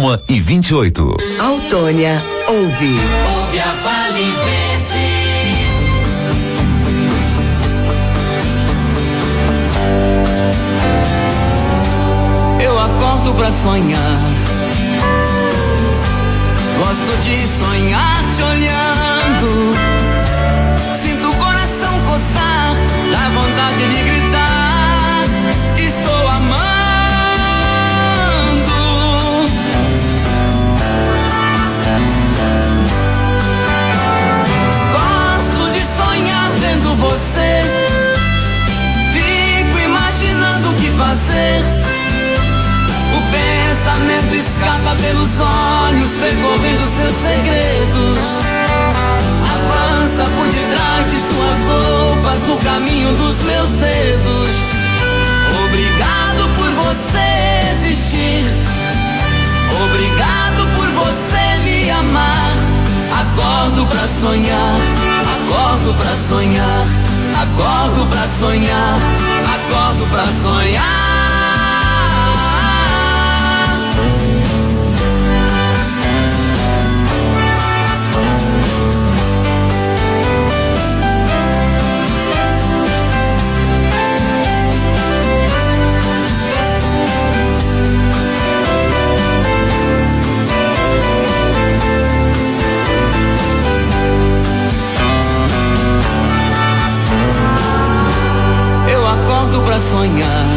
1 e 28. Autônia ouve. Ouve a Vale Verde. Eu acordo pra sonhar. Gosto de sonhar te olhando. Sinto o coração coçar, dá vontade de gritar. Estou amando. Gosto de sonhar vendo você. Fico imaginando o que fazer. O pensamento escapa pelos olhos, percorrendo seus segredos. Avança por detrás de suas roupas, no caminho dos meus dedos. Obrigado por você existir. Obrigado por você me amar. Acordo pra sonhar, acordo pra sonhar, acordo pra sonhar, acordo pra sonhar. Acordo pra sonhar.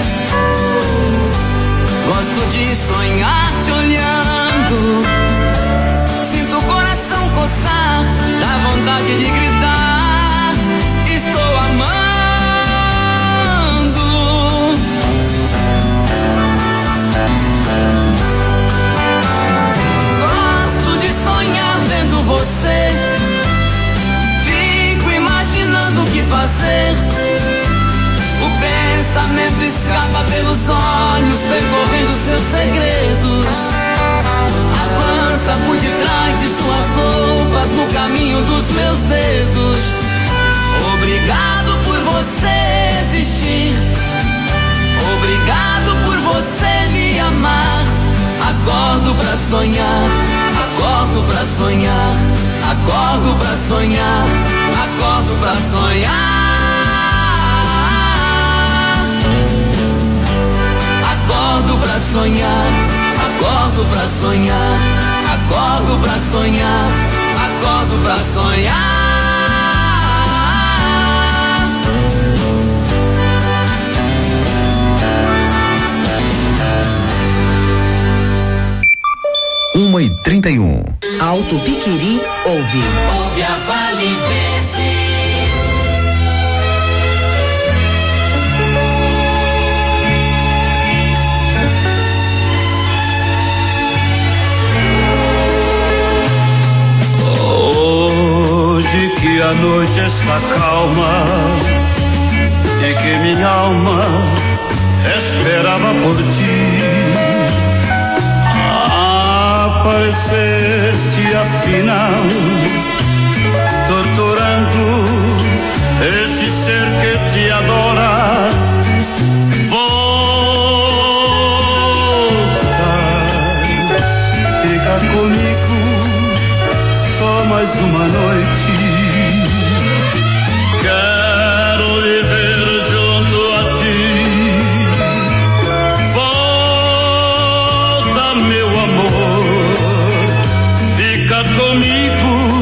Gosto de sonhar te olhando. Sinto o coração coçar, dá vontade de gritar. Estou amando. Gosto de sonhar vendo você. Fico imaginando o que fazer. O pensamento escapa pelos olhos, percorrendo seus segredos. Avança por detrás de suas roupas, no caminho dos meus dedos. Obrigado por você existir. Obrigado por você me amar. Acordo pra sonhar, acordo pra sonhar, acordo pra sonhar, acordo pra sonhar. Acordo pra sonhar, acordo pra sonhar, acordo pra sonhar, acordo pra sonhar. 1h31. Alto Piquiri ouve. Ouve a Vale Verde. Hoje que a noite está calma e que minha alma esperava por ti, apareceste afinal, torturando este ser que te adora. Volta, fica comigo só mais uma noite. Quero viver junto a ti. Volta, meu amor, fica comigo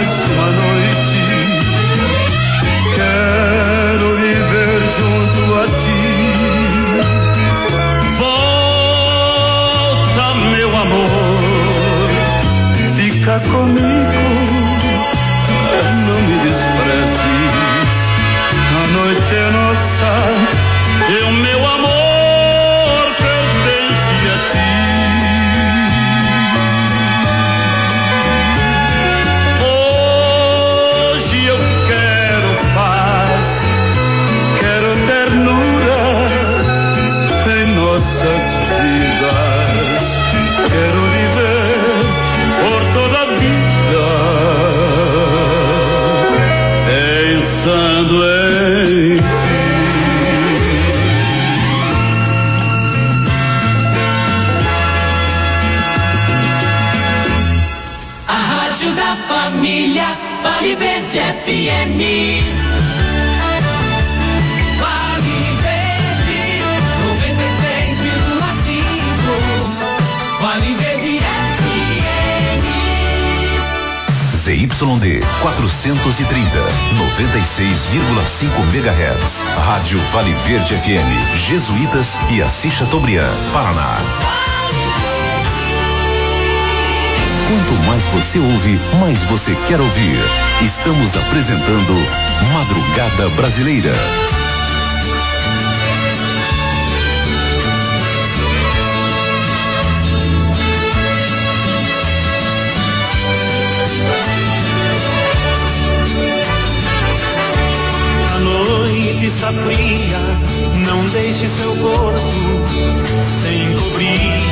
mais uma noite. Quero viver junto a ti. Volta, meu amor, fica comigo, não me desprezes. A noite é nossa e o meu amor pertence a ti. Hoje eu quero paz, quero ternura em nossas vidas. Quero viver por toda a vida pensando em ti. A rádio da família, Vale Verde FM. Vale Verde 96,5. Vale Verde FM. ZYD 430, 96,5 MHz. Rádio Vale Verde FM, Jesuítas e Assis Chateaubriand, Paraná. Quanto mais você ouve, mais você quer ouvir. Estamos apresentando Madrugada Brasileira. A noite está fria, não deixe seu corpo sem cobrir.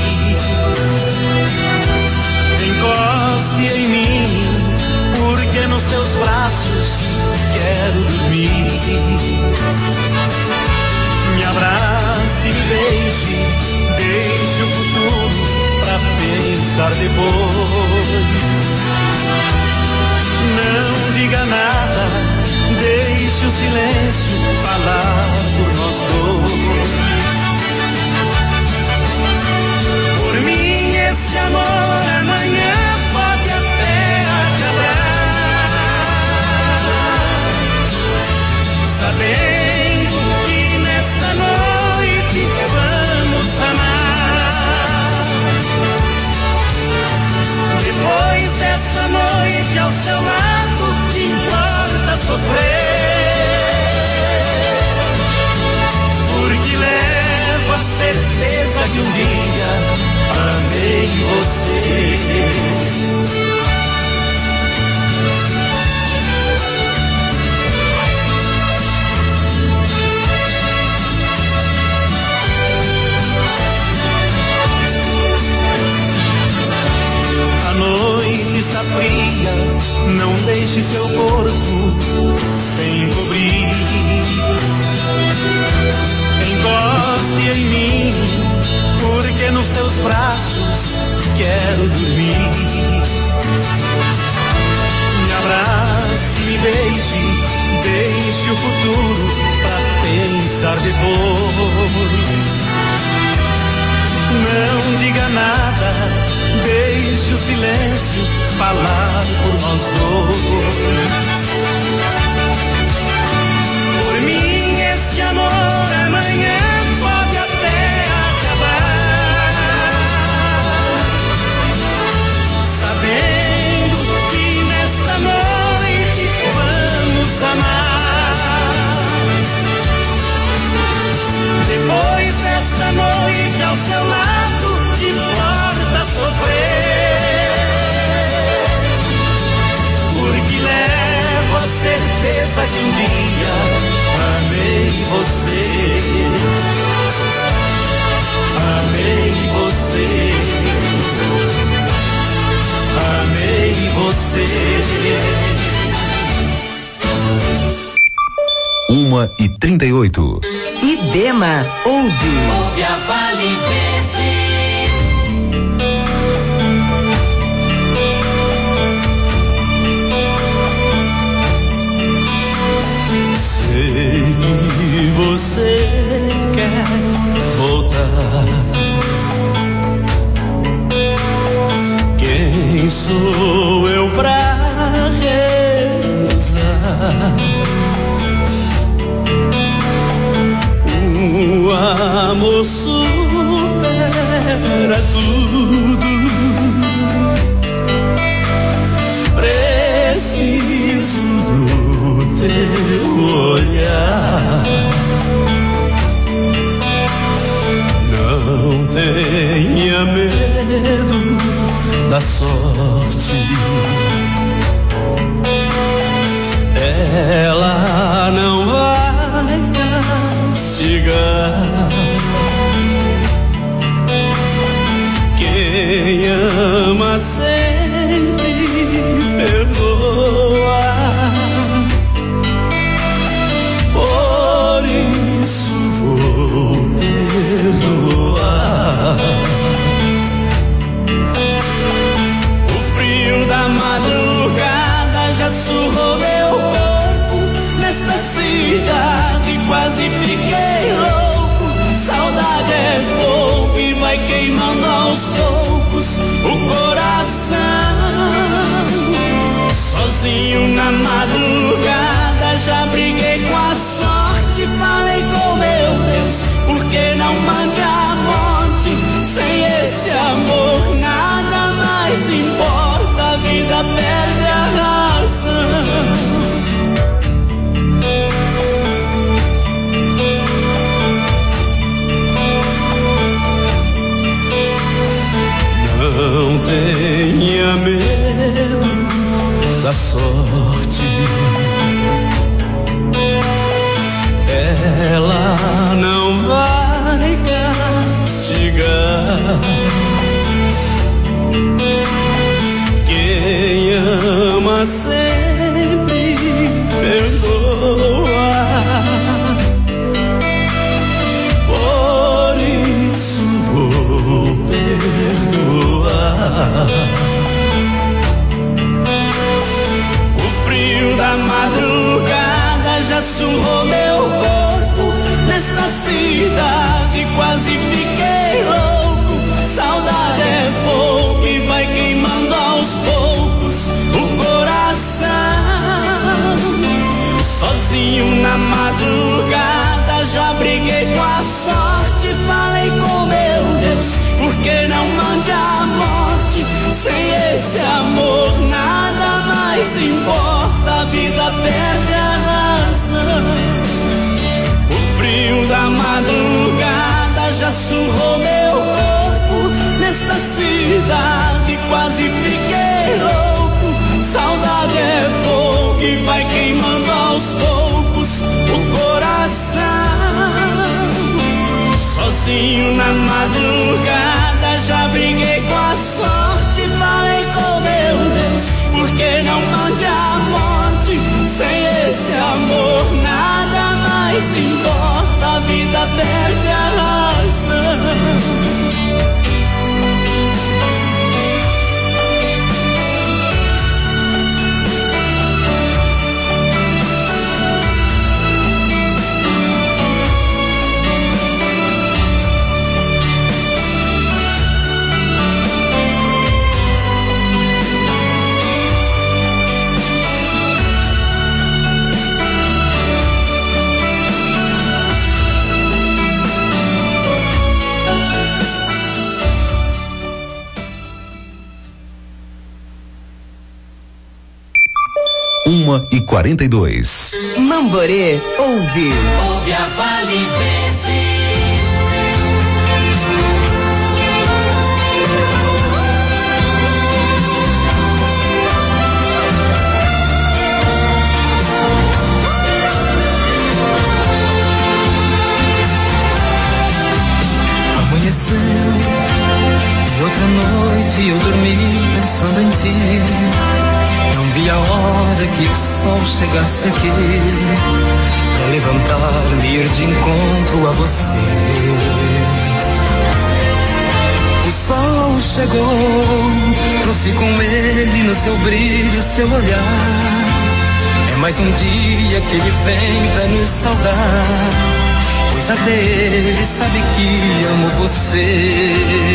Encoste em mim, porque nos teus braços quero dormir. Me abrace, me beije, deixe o futuro pra pensar depois. Não diga nada, deixe o silêncio falar por nós dois. Por mim esse amor amanhã pode até acabar, sabendo que nesta noite vamos amar. Depois dessa noite ao seu lado, que importa sofrer? Porque levo a certeza que um dia amei você. A noite está fria, não deixe seu corpo sem cobrir. Encoste em mim, porque nos teus braços quero dormir. Me abrace, me beije, deixe o futuro pra pensar depois. Não diga nada, deixe o silêncio falar por nós dois. Por mim esse amor amanhã pode até acabar, sabendo que nesta noite vamos amar. Depois desta noite ao seu lado, que importa sofrer? Porque levo a certeza que um dia amei você. Amei você. Amei você. 1h38. Ibema ouve. Ouve a Vale Verde. Sei que você quer voltar. Quem sou eu pra Sozinho na madrugada, já briguei com a sorte, falei com meu Deus, por que não mande a morte? Sem esse amor nada mais importa, a vida perde a razão. Não tenha medo da sorte, ela não vai castigar. Quem ama sempre perdoa, por isso vou perdoar. O frio da madrugada já surrou meu corpo, nesta cidade quase fiquei louco. Saudade é fogo que vai queimando aos poucos o coração. Sozinho na madrugada, já briguei com a sorte, falei com meu Deus, por que não mande a morte? Sem esse amor nada mais importa, a vida perde a razão. O frio da madrugada já surrou meu corpo, nesta cidade quase fiquei louco. Saudade é fogo que vai queimando aos poucos o coração. Sozinho na madrugada, já briguei com a sorte, falei com meu Deus, por que não mande a morte? Sem esse amor nada mais importa, a vida perde a razão. Uma e 42. Mamborê ouve. Ouve a Vale Verde. Amanheceu e outra noite eu dormi pensando em ti. Não vi a hora que o sol chegasse aqui pra levantar-me e ir de encontro a você. O sol chegou, trouxe com ele no seu brilho, seu olhar. É mais um dia que ele vem pra nos saudar, pois até ele sabe que amo você.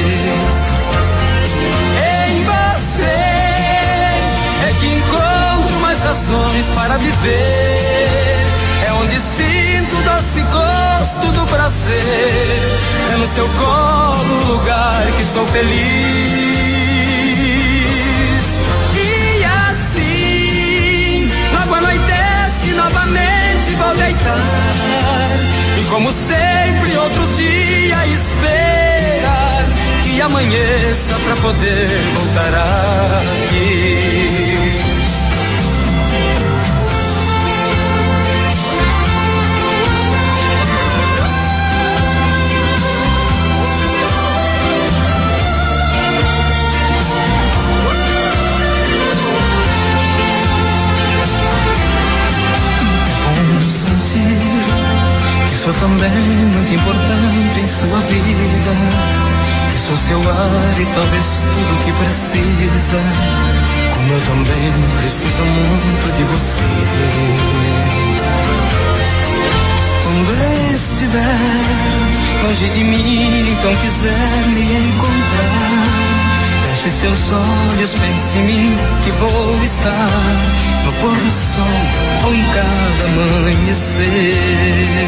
Em você é que encontro mais razões para viver. É onde sinto o doce gosto do prazer. É no seu colo o lugar que sou feliz. E assim, logo anoitece, novamente vou deitar. E como sempre, outro dia esperar que amanheça pra poder voltar aqui. Sou também muito importante em sua vida, que sou seu ar e talvez tudo que precisa, como eu também preciso muito de você. Quando estiver longe de mim, então quiser me encontrar, feche seus olhos, pense em mim que vou estar no pôr do sol ou em cada amanhecer.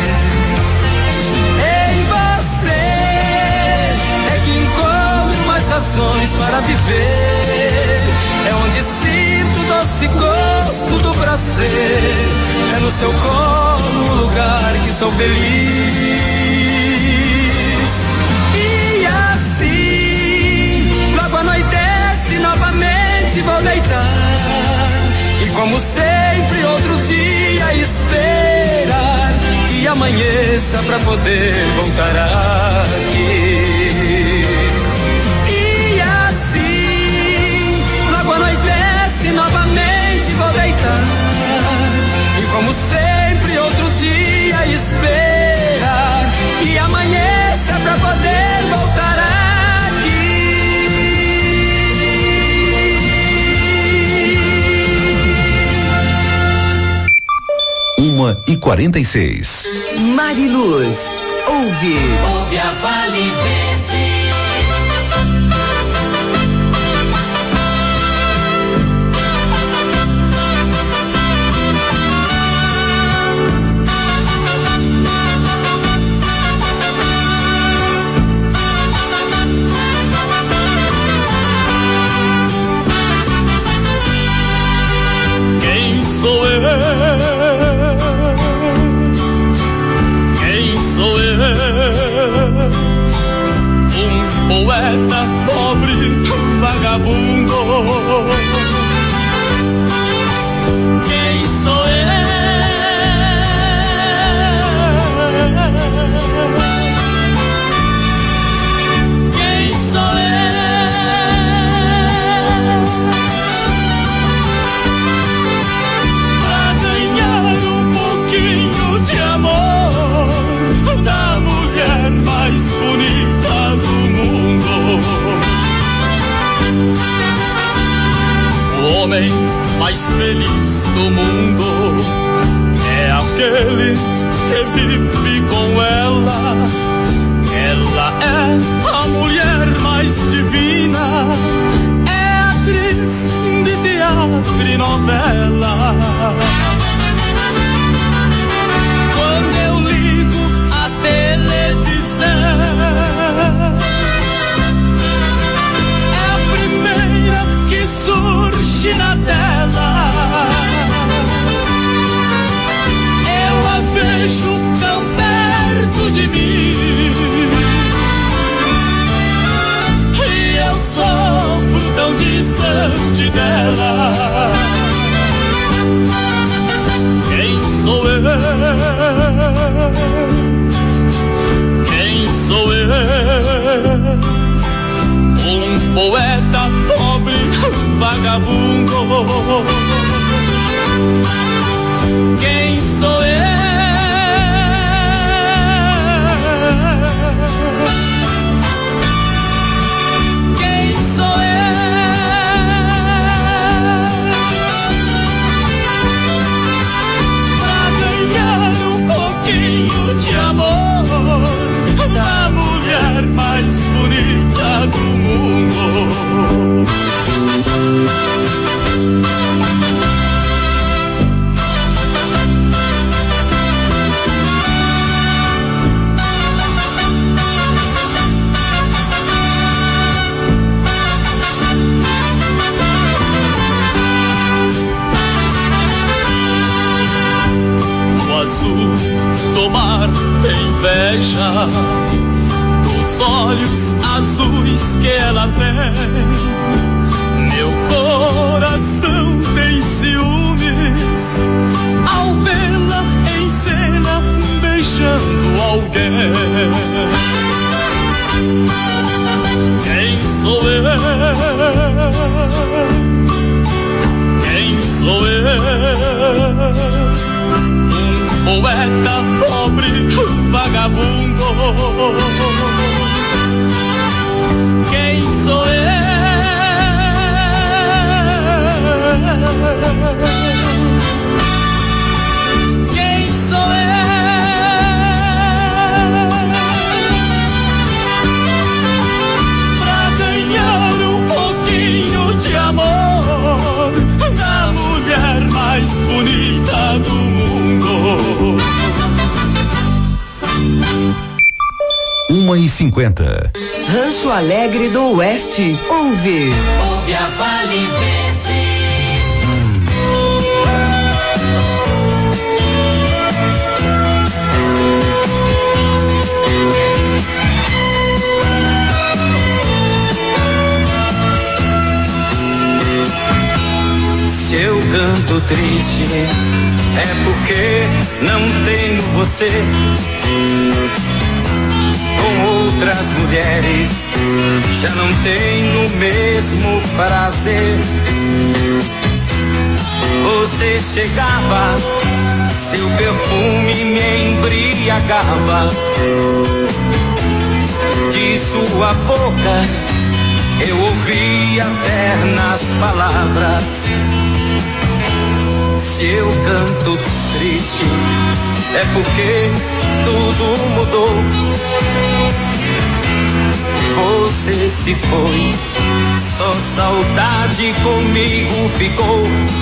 Em você é que encontro mais razões para viver. É onde sinto o doce gosto do prazer. É no seu colo o lugar que sou feliz. E assim, logo anoitece, novamente vou deitar. E como sempre, outro dia esperar que amanheça pra poder voltar aqui. E assim, logo anoitece, novamente vou deitar. E como sempre, outro dia esperar que amanheça pra poder voltar aqui. 1h46. Mariluz, ouve a Vale Verde. Quem sou eu? Poeta pobre, vagabundo. Quem sou eu? Quem sou eu? Pra ganhar um pouquinho de amor da mulher mais bonita do mundo. O homem mais feliz do mundo é aquele que vive com ela. Ela é a mulher mais divina, é atriz de teatro e novela. Quando eu ligo a televisão, surge na tela, eu a vejo tão perto de mim, e eu sofro tão distante dela. Quem sou eu? Quem sou eu? Um poeta pobre, vagabundo. Quem sou eu? Quem sou eu? Pra ganhar um pouquinho de amor da mulher mais bonita do mundo. O azul do mar tem inveja dos olhos azuis que ela tem. Meu coração tem ciúmes ao vê-la em cena beijando alguém. Quem sou eu? Quem sou eu? Um poeta pobre, vagabundo. Quem sou eu? Quem sou eu? Pra ganhar um pouquinho de amor da mulher mais 1h50. Rancho Alegre do Oeste. Ouve a Vale Verde. Se eu canto triste, é porque não tenho você. Com outras mulheres, já não tenho o mesmo prazer. Você chegava, seu perfume me embriagava. De sua boca, eu ouvia ternas palavras. Se eu canto triste, é porque tudo mudou. Você se foi, só saudade comigo ficou.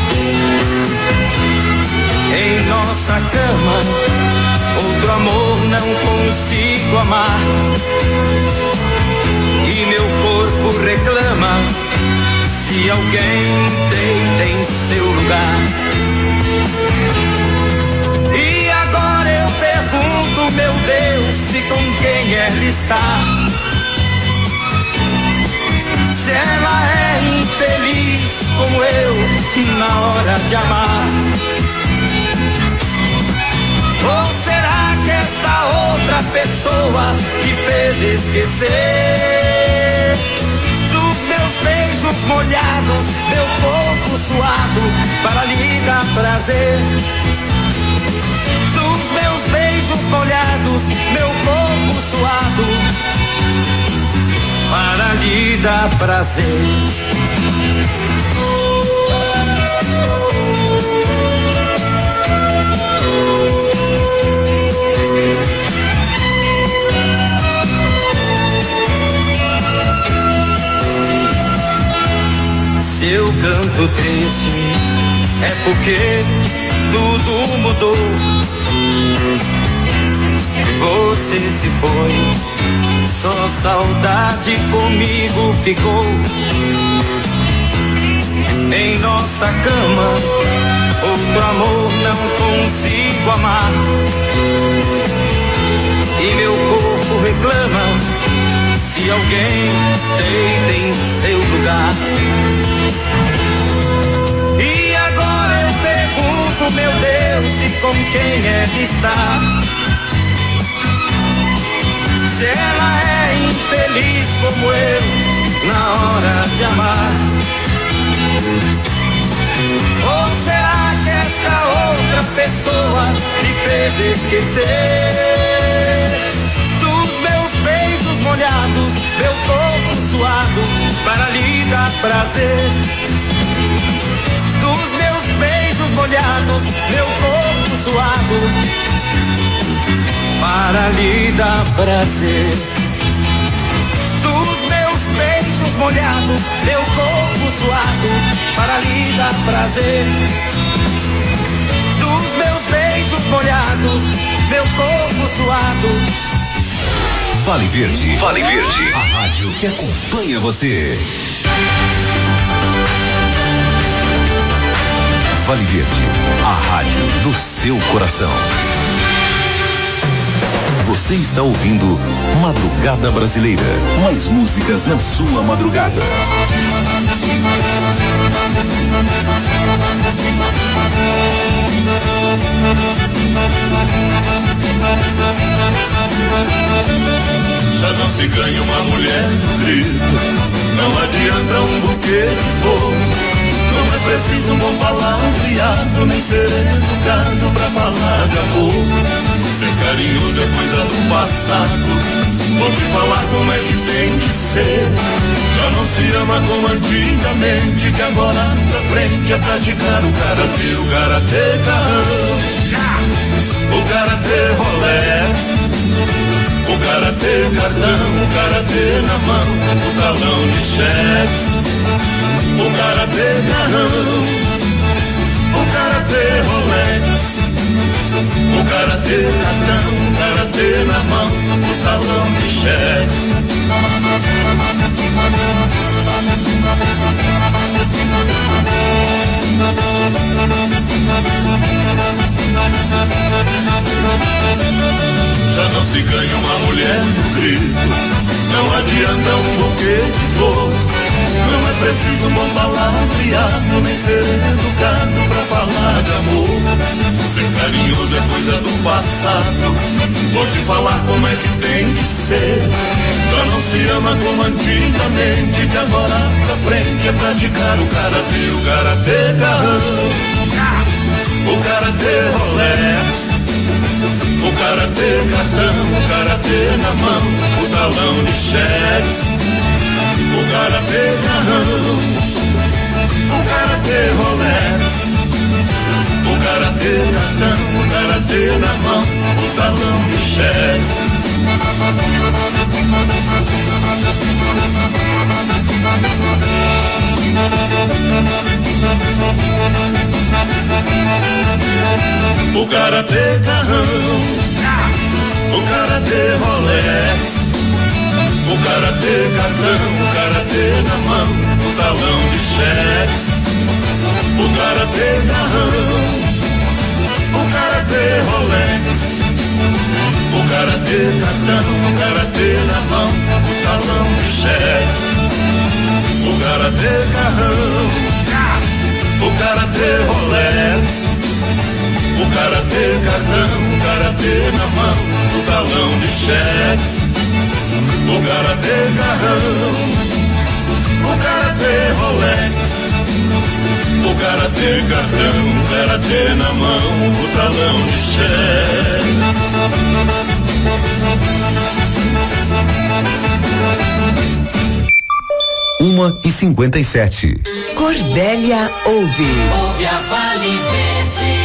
Em nossa cama, outro amor não consigo amar. E meu corpo reclama, se alguém deita em seu lugar. E agora eu pergunto, meu Deus, se com quem ela está. Se ela é infeliz como eu na hora de amar. Ou será que essa outra pessoa me fez esquecer dos meus beijos molhados, meu corpo suado para lhe dar prazer? Dos meus beijos molhados, meu corpo suado para lhe dar prazer. Se eu canto triste, é porque tudo mudou. Você se foi, só saudade comigo ficou. Em nossa cama, outro amor não consigo amar. E meu corpo reclama, se alguém deita em seu lugar. E agora eu pergunto, meu Deus, se com quem ela está. Se ela é infeliz como eu na hora de amar. Ou será que essa outra pessoa me fez esquecer dos meus beijos molhados, meu corpo suado para lhe dar prazer? Dos meus beijos molhados, meu corpo suado para lhe dar prazer. Dos meus beijos molhados, meu corpo suado para lhe dar prazer. Dos meus beijos molhados, meu corpo suado. Vale Verde. Vale Verde. A rádio que acompanha você. Vale Verde. A rádio do seu coração. Você está ouvindo Madrugada Brasileira. Mais músicas na sua madrugada. Já não se ganha uma mulher no grito, não adianta um buquê de fogo. Não é preciso um bom palavreado, nem ser educado pra falar de amor. Ser carinhoso é coisa do passado, vou te falar como é que tem que ser. Já não se ama como antigamente, que agora pra frente é praticar o karatê carrão, o karatê Rolex, o karatê cartão, o karatê na mão, o talão de cheques. O karatê carrão, o karatê Rolex, o o karatê cartão, o karatê na mão, o talão de cheques. Já não se ganha uma mulher no grito, não adianta um buquê de flor. Não é preciso um bom palavreado, nem ser educado pra falar de amor. Ser carinhoso é coisa do passado, hoje falar como é que tem que ser. Já não se ama como antigamente, de agora pra frente é praticar o karatê garrão, o karatê Rolex, o karatê cartão, o karatê na mão, o talão de cheques. O karatê garrão, o karatê Rolex, o karatê cartão, o karatê na mão, o talão de cheques. O karatê garrão, o karatê Rolex, o karatê cartão, o karatê na mão, o talão de cheques. O karatê garrão, o karatê Rolex, o karatê cartão, o karatê na mão, o talão de cheques. O karatê garrão, o karatê Rolex, o karatê cartão, o karatê na mão, o talão de cheques. O karatê garrão, o karatê Rolex, o karatê cartão, o karatê na mão, o talão de cheques. 1h57. Cordélia ouve. Ouve a Vale Verde.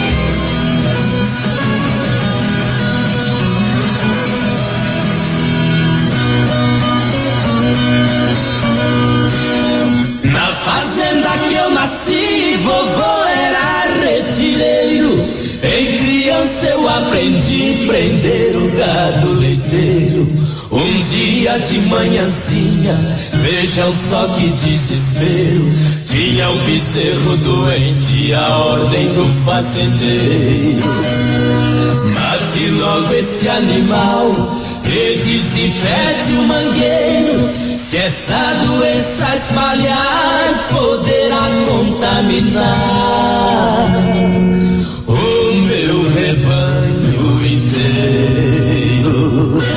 Na fazenda que eu nasci, vovô era retireiro. Em criança eu aprendi a prender o gado leiteiro. Um dia de manhãzinha, vejam só que desespero. Tinha o bezerro doente, a ordem do fazendeiro. Mate logo esse animal e desinfete o mangueiro. Se essa doença espalhar, poderá contaminar o meu rebanho inteiro.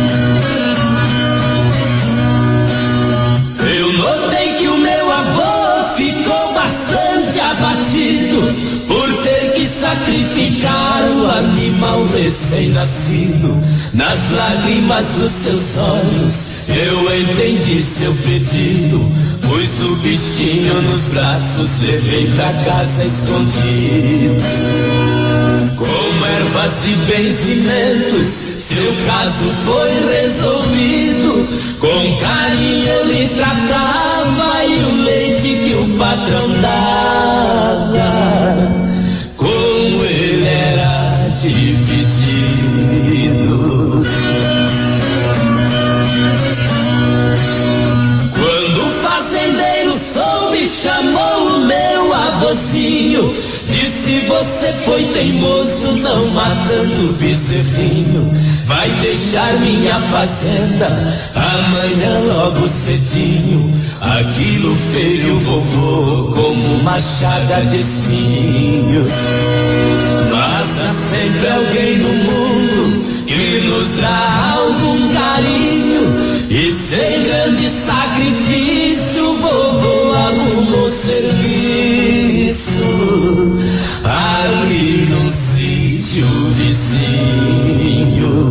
Eu notei que o meu avô ficou bastante abatido por ter que sacrificar o animal recém-nascido. Nas lágrimas dos seus olhos eu entendi seu pedido, pus o bichinho nos braços, levei pra casa escondido. Com ervas e benzimentos, seu caso foi resolvido. Com carinho eu lhe tratava e o leite que o patrão dava, com ele era dividido. Chamou o meu avôzinho, disse: você foi teimoso não matando o bezerrinho. Vai deixar minha fazenda amanhã logo cedinho. Aquilo feriu o vovô como uma chaga de espinho. Mas há sempre alguém no mundo que nos dá algum carinho, e sem grande sacrifício o vovô arrumou serviço ali num sítio vizinho.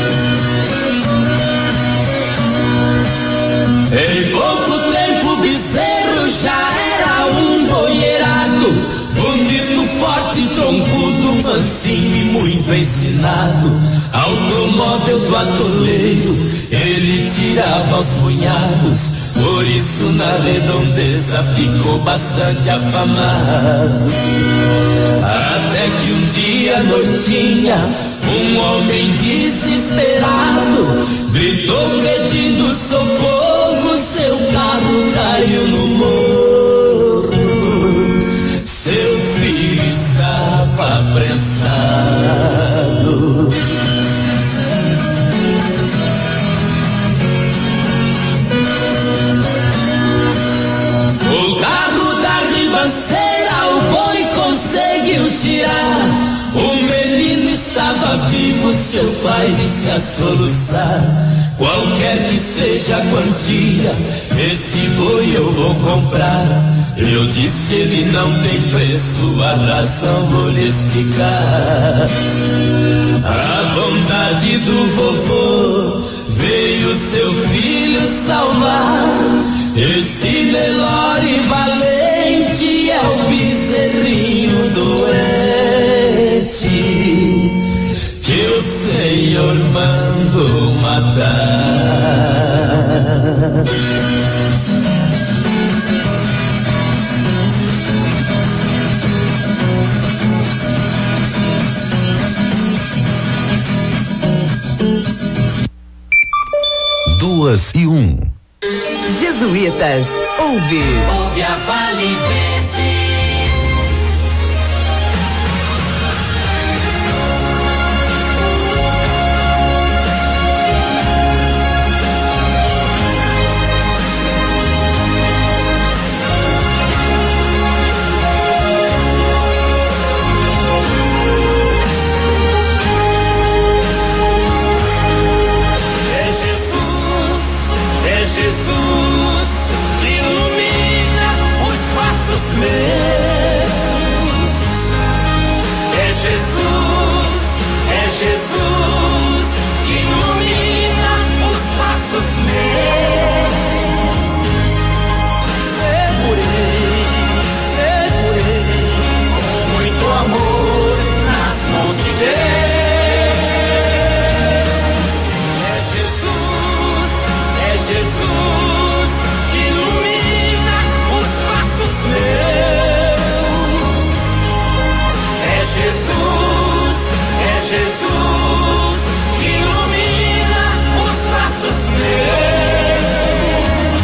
Em pouco tempo o bezerro já era um boieirado, bonito, forte, troncudo, mansinho e muito ensinado. Automóvel do atoleiro ele tirava aos punhados, por isso na redondeza ficou bastante afamado. Até Até que um dia à noitinha, um homem desesperado gritou pedindo socorro, seu carro caiu no morro, seu filho estava apressado. O carro da ribanceira o boi conseguiu tirar. O menino estava vivo, seu pai disse a soluçar. Qualquer que seja a quantia, esse boi eu vou comprar. Eu disse, ele não tem preço, a razão vou lhe explicar. A bondade do vovô veio seu filho salvar. Esse Nelore valente é o bezerrinho doente que o Senhor mandou matar. Duas e um. Jesuítas, ouve a Vale Verde. Jesus que ilumina os passos meus. É Jesus que ilumina os passos meus. Segurei com muito amor nas mãos de Deus. Jesus que ilumina os passos meus. É Jesus que ilumina os passos meus.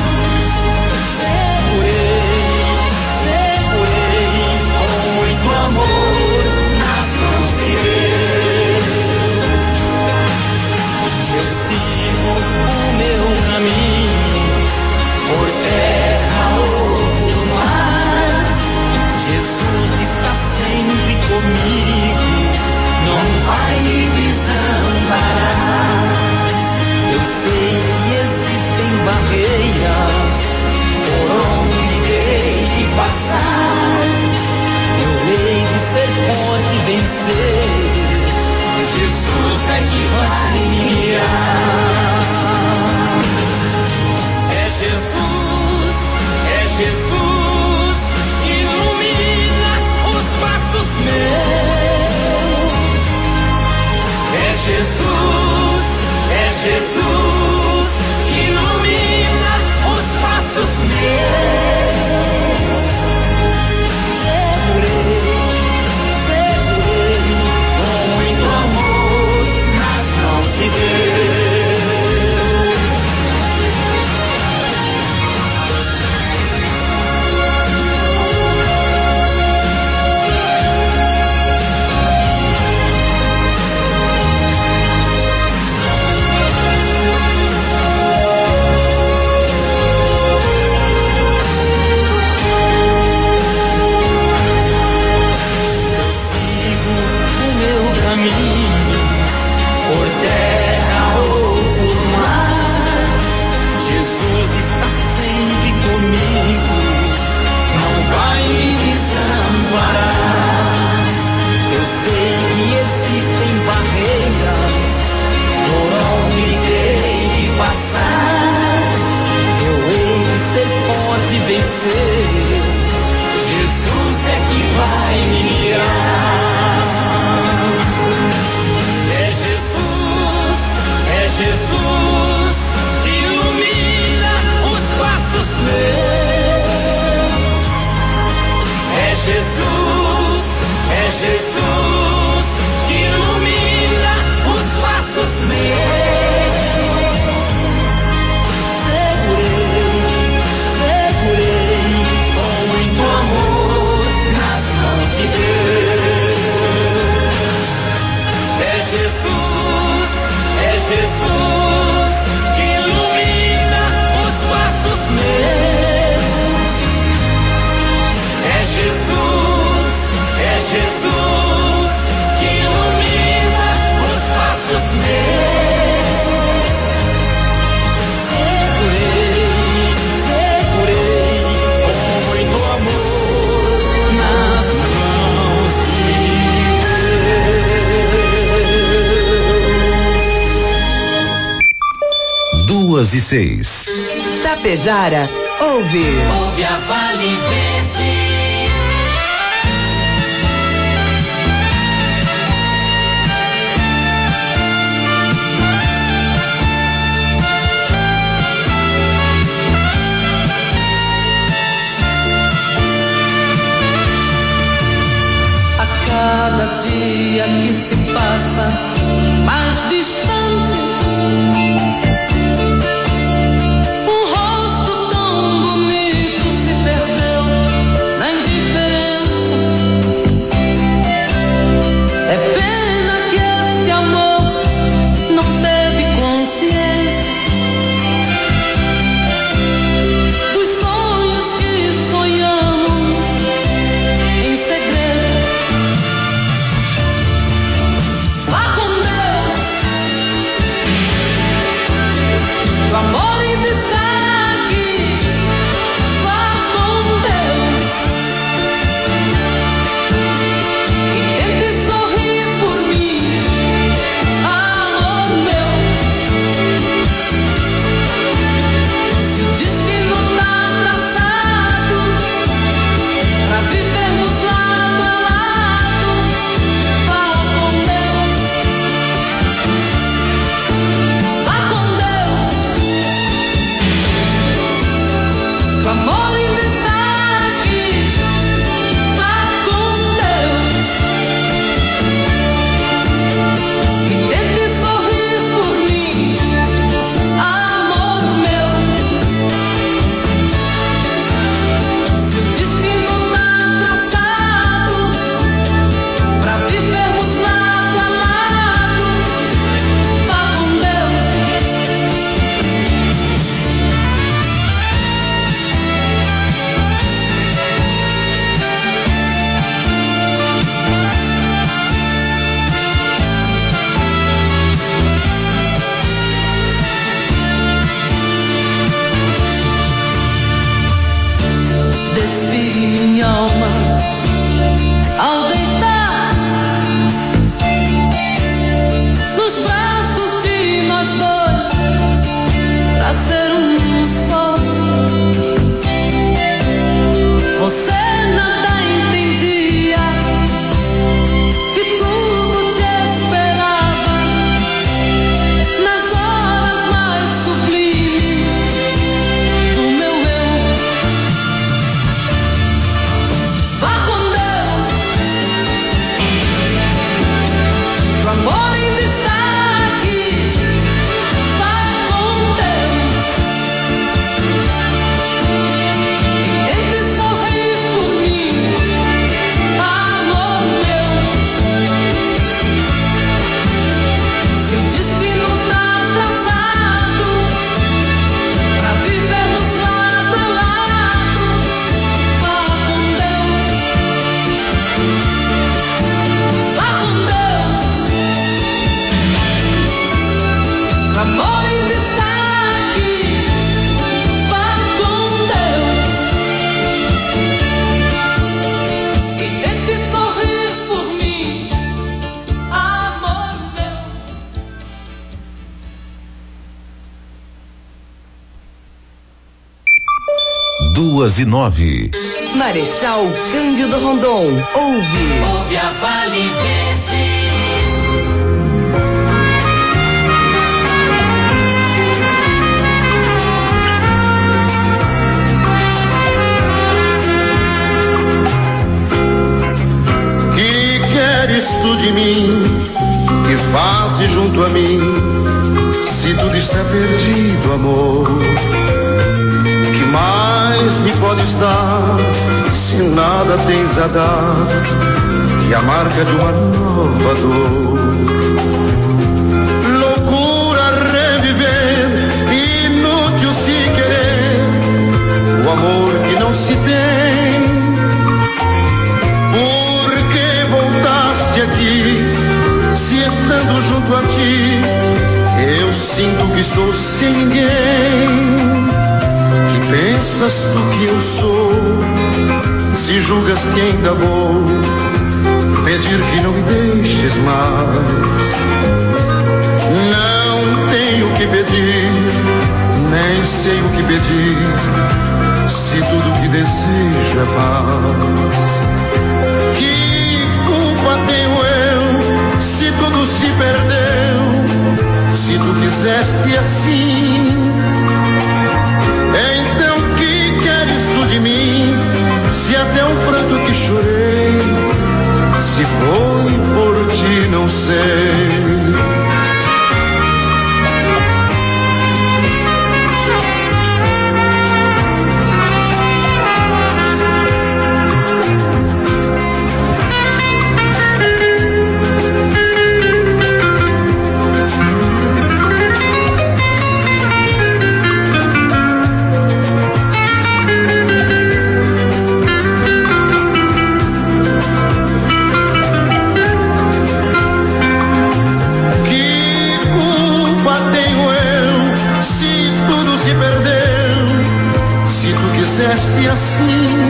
Segurei com muito amor nas mãos de Deus. Eu sigo o meu caminho por terra ou por mar. Jesus está sempre comigo, não vai me desamparar. Eu sei que existem barreiras por onde terei que passar. Eu hei de ser forte e vencer. Jesus é que vai me guiar. Jesus que ilumina os passos meus. 2:06. Tapejara, ouve. Ouve a Vale Verde. Cada dia que se passa mais distante, um rosto tão bonito se perdeu na indiferença. É pena que este amor não teve consciência dos sonhos que sonhamos em segredo. O amor ainda está aqui, vá com Deus e tente sorrir por mim, amor meu. Se o destino tá traçado pra vivermos lado a lado, vá com Deus, vá com Deus. O amor ainda está aqui, vá com Deus e tente sorrir por mim, amor meu. Se o destino tá traçado pra vivermos lado a lado, vá com Deus. Despi minha alma ao deitar nos braços de nós dois pra ser um só. Você nada entendia, que tudo te esperava nas horas mais sublimes do meu eu. Vá com Deus, o amor ainda está aqui, vá com Deus e tente sorrir por mim, amor meu. Se o destino tá traçado pra vivermos lado a lado, vá com Deus, vá com Deus. O amor ainda está aqui, vá com Deus e tente sorrir por mim, amor meu. 2:09. Marechal Cândido Rondon, ouve. Ouve a Vale Verde. Que queres tu de mim? Que fazes junto a mim? Se tudo está perdido, amor, que mais me podes dar? Se nada tens a dar, que a marca de uma nova dor. Loucura reviver, inútil se querer, o amor que não se tem. Por que voltaste aqui, se estando junto a ti, eu sinto que estou sem ninguém? Que pensas tu que eu sou, se julgas que ainda vou pedir que não me deixes mais? Não tenho que pedir, é paz. Que culpa tenho eu se tudo se perdeu, se tu quiseste assim? Então que queres tu de mim, se até o pranto que chorei, se foi por ti não sei. Assim,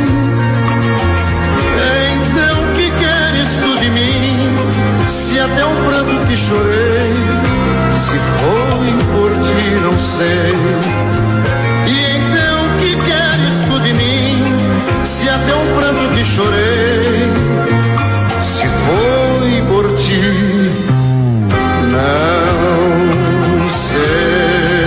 então que queres tu de mim, se até o pranto que chorei, se foi por ti não sei. E então que queres tu de mim, se até o pranto que chorei, se foi por ti não sei.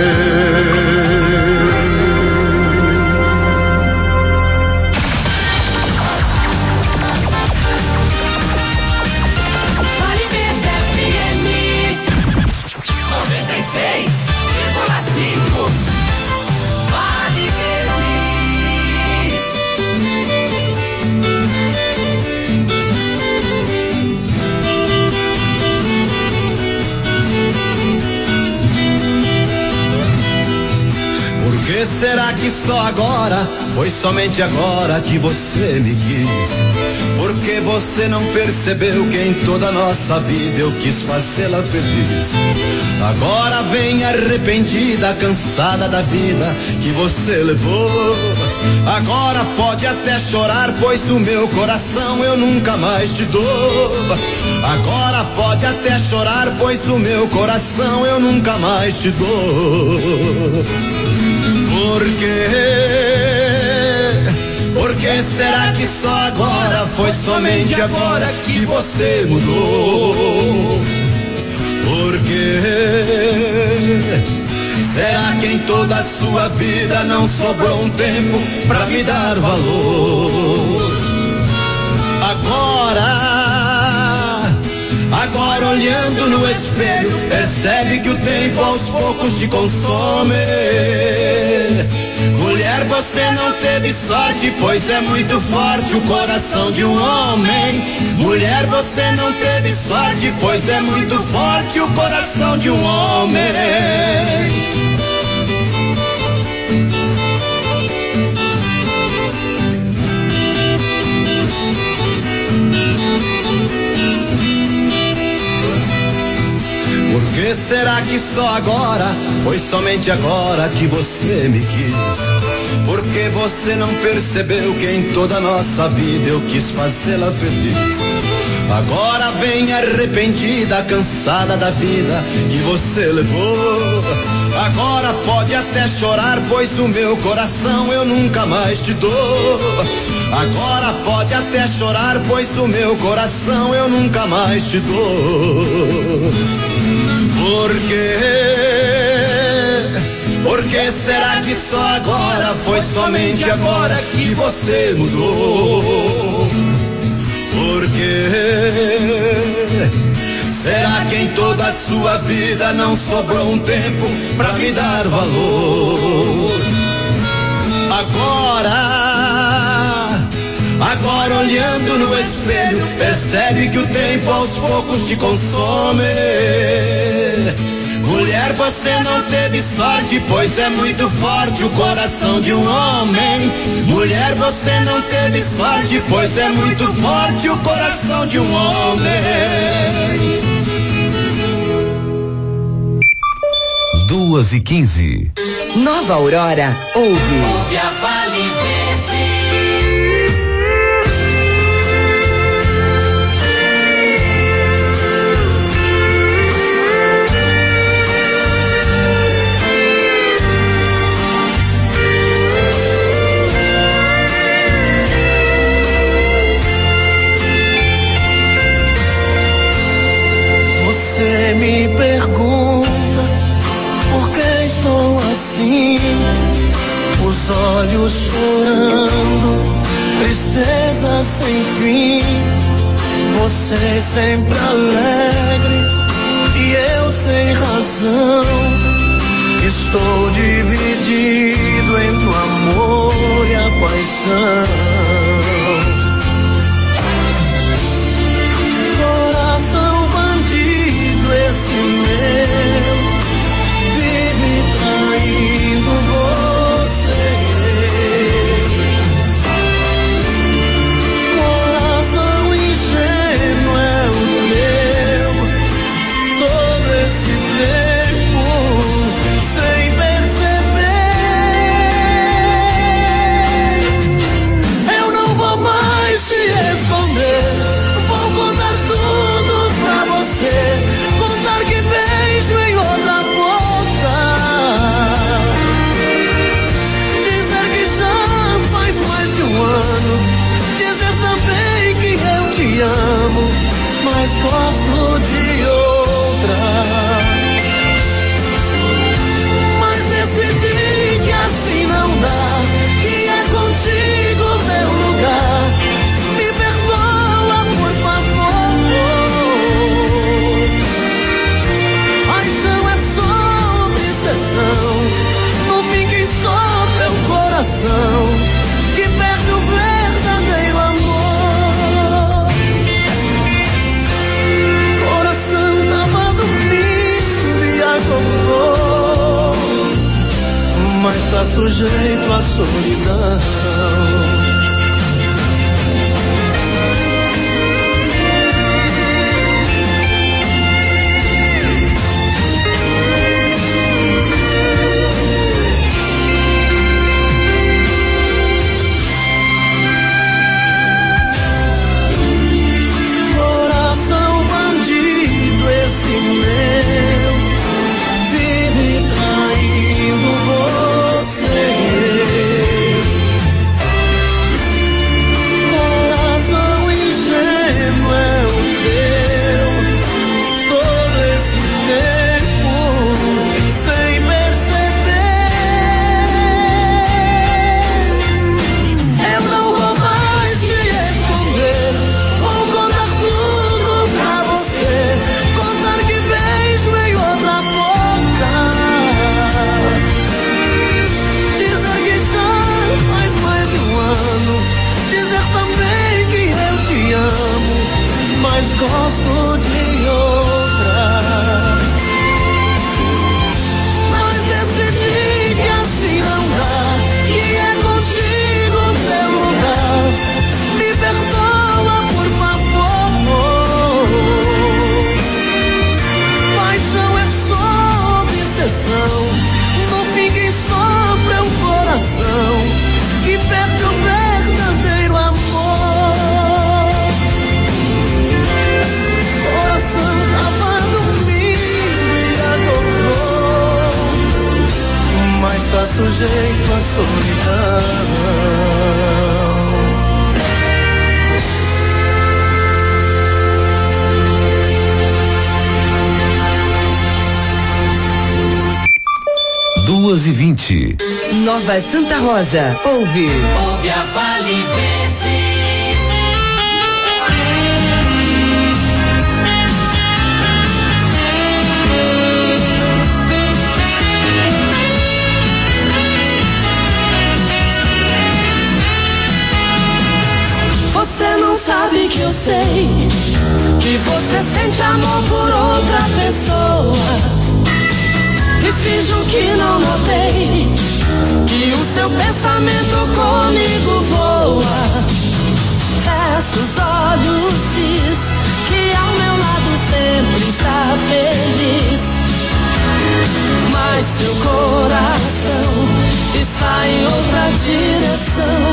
Será que só agora, foi somente agora que você me quis? Porque você não percebeu que em toda a nossa vida eu quis fazê-la feliz? Agora vem arrependida, cansada da vida que você levou. Agora pode até chorar, pois o meu coração eu nunca mais te dou. Agora pode até chorar, pois o meu coração eu nunca mais te dou. Por quê? Por que será que só agora, foi somente agora que você mudou? Por quê? Será que em toda a sua vida não sobrou um tempo pra me dar valor? Agora olhando no espelho, percebe que o tempo aos poucos te consome. Mulher, você não teve sorte, pois é muito forte o coração de um homem. Mulher, você não teve sorte, pois é muito forte o coração de um homem. Por que será que só agora, foi somente agora que você me quis? Porque você não percebeu que em toda a nossa vida eu quis fazê-la feliz? Agora vem arrependida, cansada da vida que você levou. Agora pode até chorar, pois o meu coração eu nunca mais te dou. Agora pode até chorar, pois o meu coração eu nunca mais te dou. Por quê? Por que será que só agora, foi somente agora que você mudou? Por quê? Será que em toda a sua vida não sobrou um tempo pra me dar valor? Agora olhando no espelho, percebe que o tempo aos poucos te consome. Mulher, você não teve sorte, pois é muito forte o coração de um homem. Mulher, você não teve sorte, pois é muito forte o coração de um homem. 2h15. Nova Aurora, ouve a Vale Verde. olhos chorando, tristeza sem fim. Você sempre alegre e eu sem razão. Estou dividido entre o amor e a paixão. Coração bandido esse meu, vive traindo você. Coração ingênuo é o teu, todo esse tempo sem perceber. Eu não vou mais te esconder, vou contar tudo pra você. Contar que beijo em outra boca, dizer que já faz mais de um ano, dizer também que eu te amo, mas gosto de outra. Mas decidi que assim não dá, que é contigo meu lugar. Me perdoa, por favor. Paixão é só obsessão, no fim quem sofre é o coração, que perde o verdadeiro amor. Coração tava dormindo e acordou, mas tá sujeito à solidão. Coração bandido esse meu, vive traindo você. Coração ingênuo é o teu, todo esse tempo sem perceber. Eu não vou mais te esconder, vou contar tudo pra você. Contar que beijo em outra boca, dizer que já faz mais de um ano, dizer também que eu te amo, mas gosto de outra. Mas decidi que assim não dá, que é contigo meu lugar. Me perdoa, por favor. Paixão é só obsessão, no fim quem sofre é o coração, que perde o verdadeiro amor. Coração tava dormindo e acordou, mas tá sujeito à solidão. 2h20. Nova Santa Rosa, ouve a Vale Verde. Você não sabe que eu sei que você sente amor por outra pessoa. E finjo que não notei que o seu pensamento comigo voa. Fecha os olhos, diz que ao meu lado sempre está feliz, mas seu coração está em outra direção.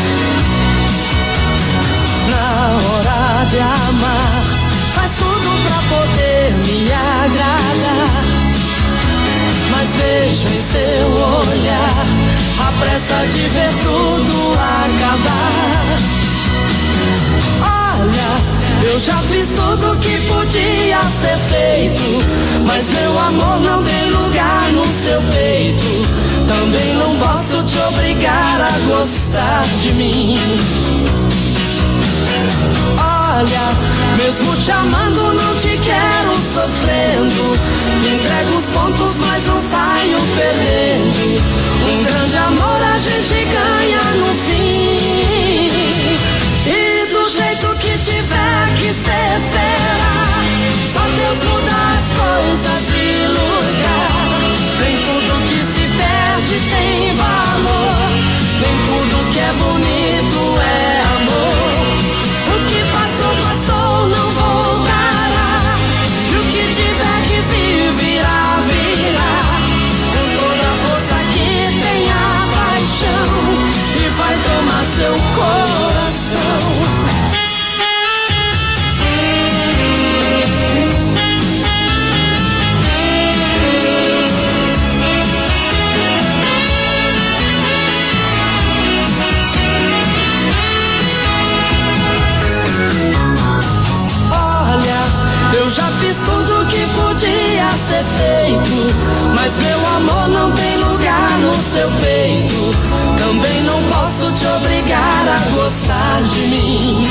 Na hora de amar, faz tudo pra poder me agradar, mas vejo em seu olhar a pressa de ver tudo acabar. Olha, eu já fiz tudo que podia ser feito, mas meu amor não tem lugar no seu peito. também não posso te obrigar a gostar de mim. Olha, mesmo te amando não te quero sofrendo. Te entrego os pontos mas não saio perdendo. Um grande amor a gente ganha no fim. E do jeito que tiver que ser será. Só Deus muda as coisas de lugar. Nem tudo que se perde tem valor. Nem tudo que é bonito é amor. O que passou, passou, não voltará. E o que tiver que vir, virá, virá. Com toda a força que tem a paixão. E vai tomar seu coração. Eu já fiz tudo que podia ser feito, mas meu amor não tem lugar no seu peito. Também não posso te obrigar a gostar de mim.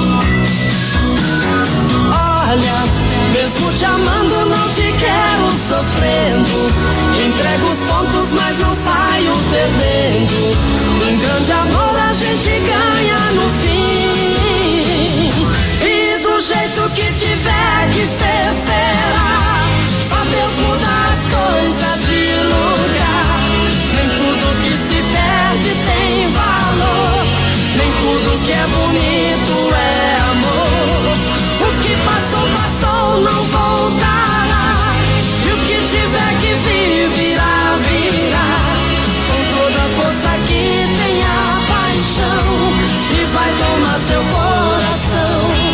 Olha, mesmo te amando não te quero sofrendo. Entrego os pontos mas não saio perdendo. Um grande amor a gente ganha no fim. E do jeito que tiver que ser, será. Só Deus muda as coisas de lugar. Nem tudo que se perde tem valor. Nem tudo que é bonito é amor. O que passou, passou, não voltará. E o que tiver que vir, virá, virá. Com toda a força que tem a paixão. E vai tomar seu coração.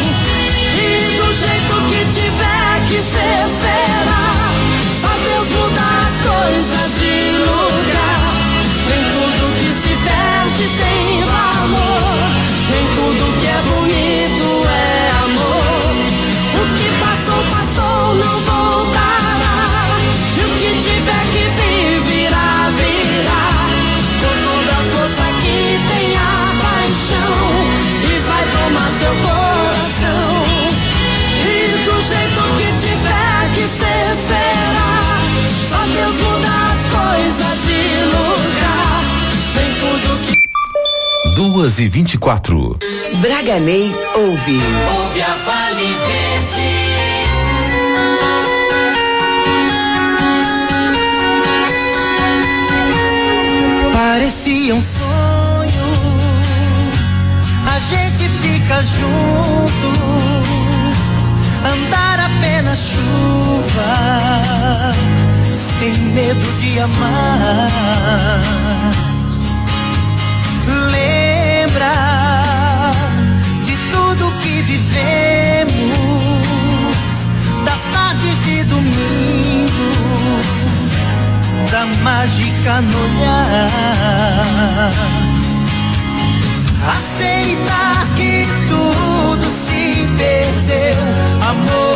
Que tiver que ser, será. Só Deus muda as coisas de lugar. Nem tudo que se perde tem valor. Nem tudo que é bonito é amor. O que passou, passou, não voltará. E o que tiver que vir, virá, virá. Com toda a força que tem a paixão. E vai tomar seu coração. Do jeito que tiver que ser, será. Só Deus muda as coisas de lugar. Tem tudo que... 2h24. Braganey ouve. Ouve a Vale Verde. Parecia um sonho. A gente fica junto. Andar a pé na chuva, sem medo de amar. Lembra de tudo que vivemos, das tardes de domingo, da mágica no olhar. Aceitar que tudo se perdeu.